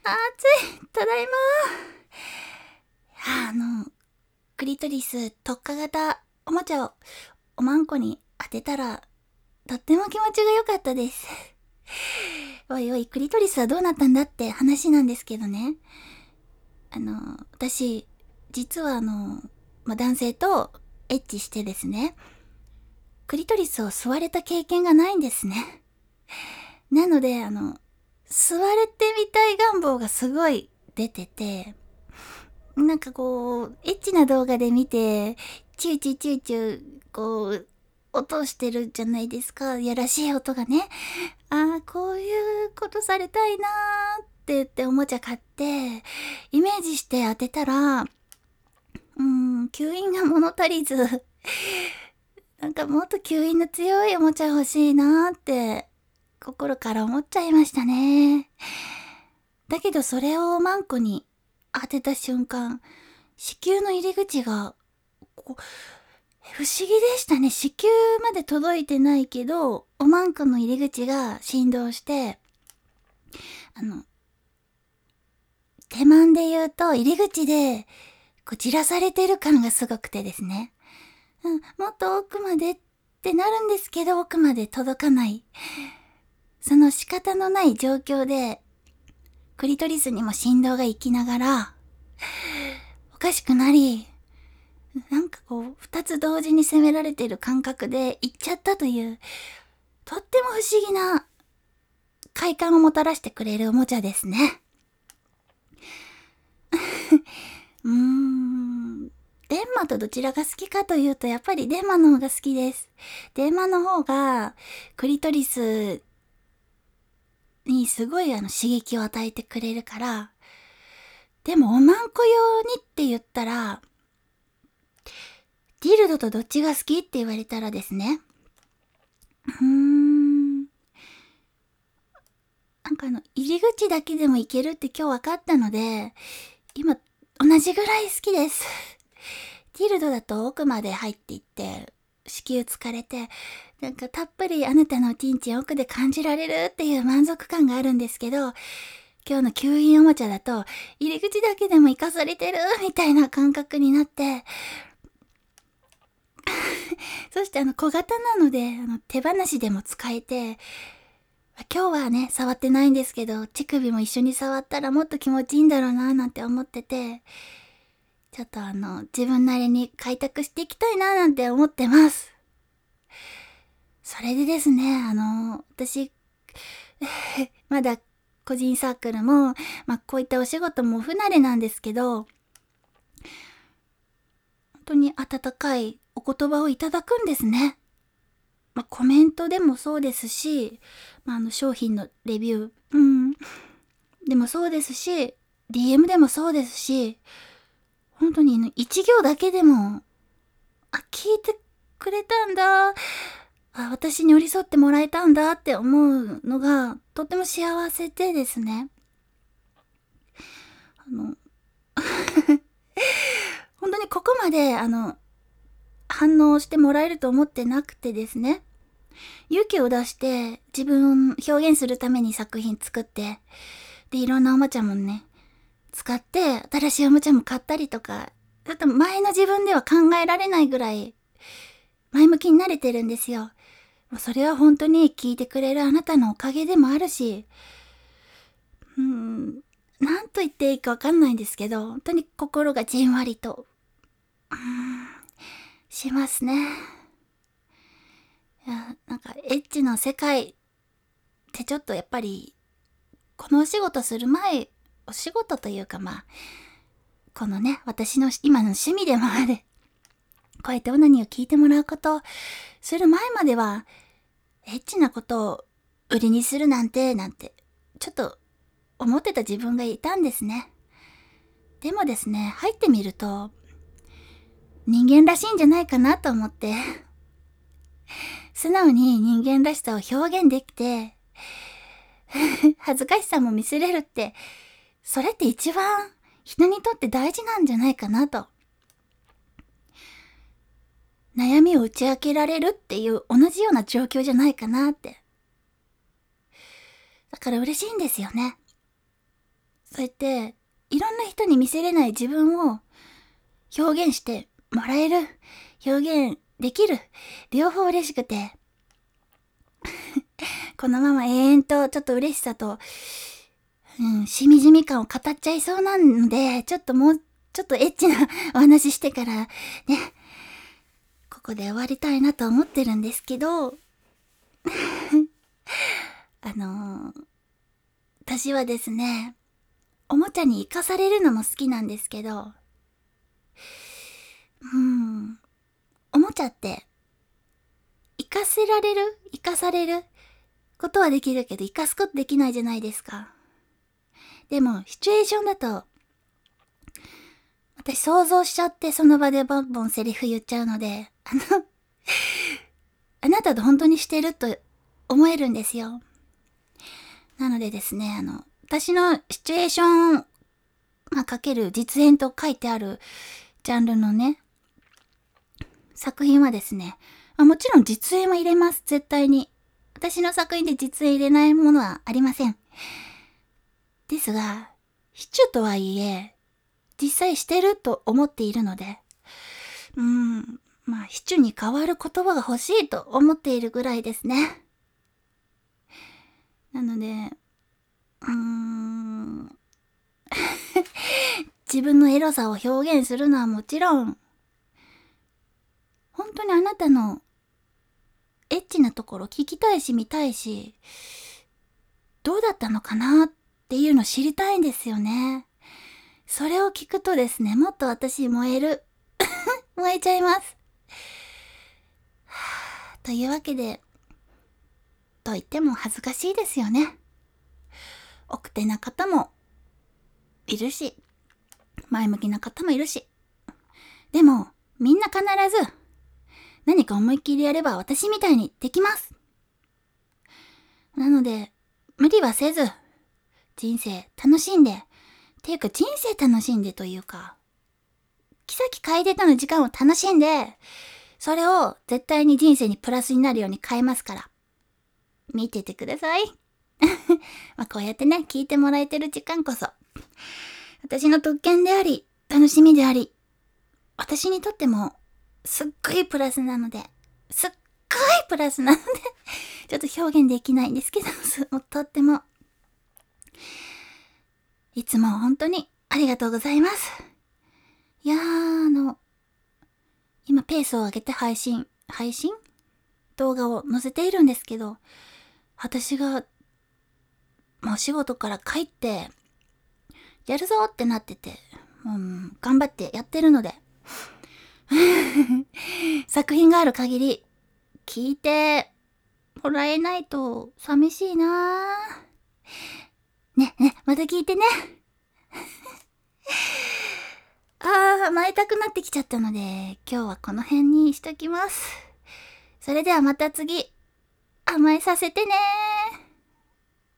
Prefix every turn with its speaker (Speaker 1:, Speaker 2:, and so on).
Speaker 1: ただいま。クリトリス特化型おもちゃをおまんこに当てたら、とっても気持ちが良かったです。おいおい、クリトリスはどうなったんだって話なんですけどね。私、実は男性とエッチしてですね、クリトリスを吸われた経験がないんですね。なので、吸われてみたい願望がすごい出てて、なんかこう、エッチな動画で見て、チューチューチューチュー、こう、音してるじゃないですか。やらしい音がね。ああ、こういうことされたいなーって言っておもちゃ買って、イメージして当てたら、吸引が物足りず、なんかもっと吸引の強いおもちゃ欲しいなーって、心から思っちゃいましたね。だけどそれをマンコに当てた瞬間、子宮の入り口が、不思議でしたね。子宮まで届いてないけど、おまんこの入り口が振動して、手間で言うと入り口で、じらされてる感がすごくてですね。もっと奥までってなるんですけど、奥まで届かない。その仕方のない状況で、クリトリスにも振動が行きながら、おかしくなり、なんか二つ同時に攻められてる感覚で行っちゃったという、とっても不思議な快感をもたらしてくれるおもちゃですね。デンマとどちらが好きかというと、やっぱりデンマの方が好きです。デンマの方が、クリトリスにすごい刺激を与えてくれるから、でもおまんこ用にって言ったら、ディルドとどっちが好きって言われたらですね、なんか入り口だけでもいけるって今日分かったので、今、同じぐらい好きです。ディルドだと奥まで入っていって、子宮疲れて、なんかたっぷりあなたのおちんちん奥で感じられるっていう満足感があるんですけど、今日の吸引おもちゃだと、入り口だけでも生かされてるみたいな感覚になって、そして小型なので、手放しでも使えて、今日はね、触ってないんですけど、乳首も一緒に触ったらもっと気持ちいいんだろうななんて思ってて、ちょっと自分なりに開拓していきたいななんて思ってます。それでですね、私、まだ個人サークルも、こういったお仕事も不慣れなんですけど、本当に温かいお言葉をいただくんですね。コメントでもそうですし、商品のレビュー、でもそうですし、DM でもそうですし、本当に一行だけでも、聞いてくれたんだ、私に寄り添ってもらえたんだって思うのが、とっても幸せでですね。本当にここまで、反応してもらえると思ってなくてですね。勇気を出して自分表現するために作品作って、で、いろんなおもちゃもね、使って、新しいおもちゃも買ったりとか、ちょっと前の自分では考えられないぐらい、前向きになれてるんですよ。もうそれは本当に聞いてくれるあなたのおかげでもあるし、なんと言っていいかわかんないんですけど、本当に心がじんわりと、しますね。いや、なんかエッチの世界ってちょっとやっぱり、このお仕事する前、お仕事というかこのね、私の今の趣味でもある、こうやってオナニーを聞いてもらうこと、する前までは、エッチなことを売りにするなんて、ちょっと思ってた自分がいたんですね。でもですね、入ってみると、人間らしいんじゃないかなと思って、素直に人間らしさを表現できて、恥ずかしさも見せれるって、それって一番人にとって大事なんじゃないかなと。悩みを打ち明けられるっていう同じような状況じゃないかなって。だから嬉しいんですよね。 そうやっていろんな人に見せれない自分を表現してもらえる、表現できる、両方嬉しくて、このまま永遠とちょっと嬉しさと、しみじみ感を語っちゃいそうなんで、ちょっともうちょっとエッチなお話してからね、ここで終わりたいなと思ってるんですけど、私はですね、おもちゃに生かされるのも好きなんですけど、おもちゃって、生かされることはできるけど、生かすことできないじゃないですか。でも、シチュエーションだと、私想像しちゃってその場でボンボンセリフ言っちゃうので、あなたと本当にしてると思えるんですよ。なのでですね、私のシチュエーション、かける実演と書いてあるジャンルのね、作品はですね、もちろん実演は入れます、絶対に。私の作品で実演入れないものはありません。ですが、シチュとはいえ、実際してると思っているので、シチュに代わる言葉が欲しいと思っているぐらいですね。なので、自分のエロさを表現するのはもちろん、本当にあなたのエッチなところ聞きたいし見たいし、どうだったのかなっていうの知りたいんですよね。それを聞くとですね、もっと私燃える。燃えちゃいます。というわけで、と言っても恥ずかしいですよね。奥手な方もいるし、前向きな方もいるし。でも、みんな必ず、何か思いっきりやれば私みたいにできます。なので、無理はせず、人生楽しんで、っていうか人生楽しんでというか、木崎楓との時間を楽しんで、それを絶対に人生にプラスになるように変えますから。見ててください。こうやってね、聞いてもらえてる時間こそ、私の特権であり、楽しみであり、私にとっても、すっごいプラスなので、すっごいプラスなので、ちょっと表現できないんですけど、とっても、いつも本当にありがとうございます。いやー、今ペースを上げて配信動画を載せているんですけど、私が、お仕事から帰って、やるぞってなってて、頑張ってやってるので、作品がある限り、聞いてもらえないと寂しいなね、また聞いてね。甘えたくなってきちゃったので、今日はこの辺にしときます。それではまた次、甘えさせてねー。